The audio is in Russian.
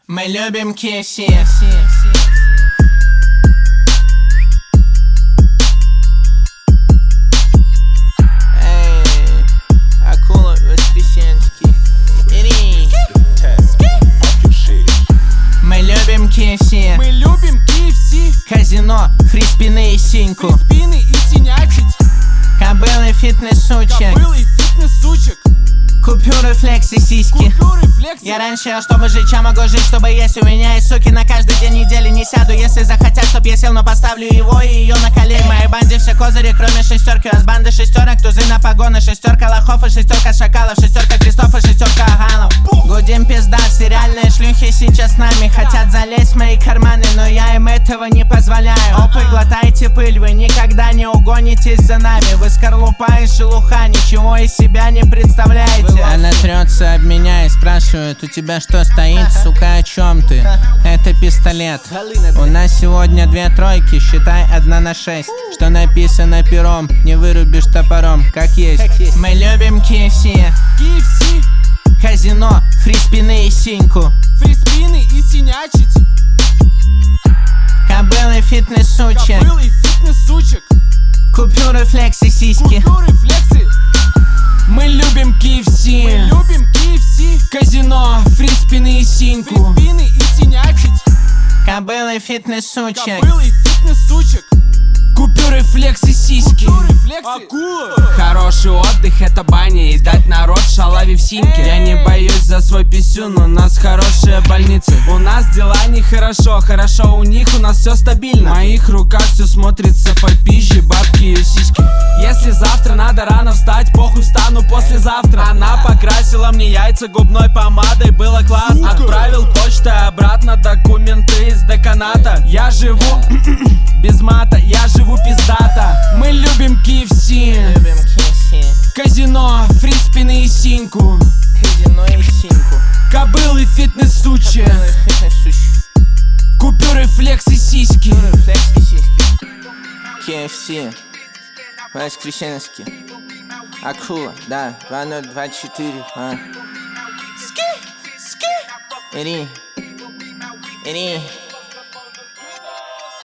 Мы любим KFC. Эй, акула воскресенский. Мы любим KFC. Мы любим KFC. Казино, фриспины и синьку. Фриспины и синячить. Кобылы, фитнес-сучек. Кобылы и фитнес-сучек. Купюры, флекси, сиськи. Купюры, флекси. Я раньше ел, чтобы жить, чем могу жить, чтобы есть у меня и суки. На каждый день недели не сяду, если захотят, чтоб я сел, но поставлю его и ее на колени. В моей банде все козыри, кроме шестерки. У нас банды шестерок, тузы на погоны. Шестерка лохов и шестерка шакалов. Шестерка крестов и шестерка аганов. Гудим пизда, сериальные шлюхи сейчас с нами. Хотят залезть в мои карманы, но я им этого не позволяю. Опы, глотайте пыль, вы никогда не угонитесь за нами. Вы скорлупа и шелуха, ничего из себя не представляете. Она трется об меня и спрашивает: у тебя что стоит, сука, о чем ты? Это пистолет. У нас сегодня 2 тройки, считай 1 на 6. Что написано пером, не вырубишь топором, как есть. Мы любим KFC. KFC. Казино, фриспины и синьку. Фриспины и синячить. Кобылы, фитнес-сучек. Кобылы и фитнес-сучек. Купюры, флекси, сиськи. Купюры, флекси. Мы любим KFC. Мы любим KFC. Казино, фриспины и синьку. Фриспины и синячить. Кобылы, фитнес-сучек. Кобылы и фитнес-сучек. Купюры, флекси, сиськи. Купюры, флекси. Акула. Хороший отдых — это баня, и дать народ шалави в синьке. Я не боюсь за свой писюн, у нас хорошие больницы. У нас дела нехорошо, хорошо у них, у нас все стабильно. В моих руках все смотрится по пизже, бабки и сиськи. Если завтра надо рано встать, похуй, встану послезавтра. Она покрасила мне яйца губной помадой, было классно. Отправил почтой обратно документы из деканата. Я живу без мата, я живу пиздата. Мы любим KFC. Любим KFC. Казино, фриспины и синьку. Казино и синьку. Кобылы, фитнес-сучек. Кобылы, фитнес-сучек. Купюры, флекси, сиськи. Купюры, флекси, сиськи. KFC. Воскресенский. Акула, да, 2024. Ски, ски. Ири.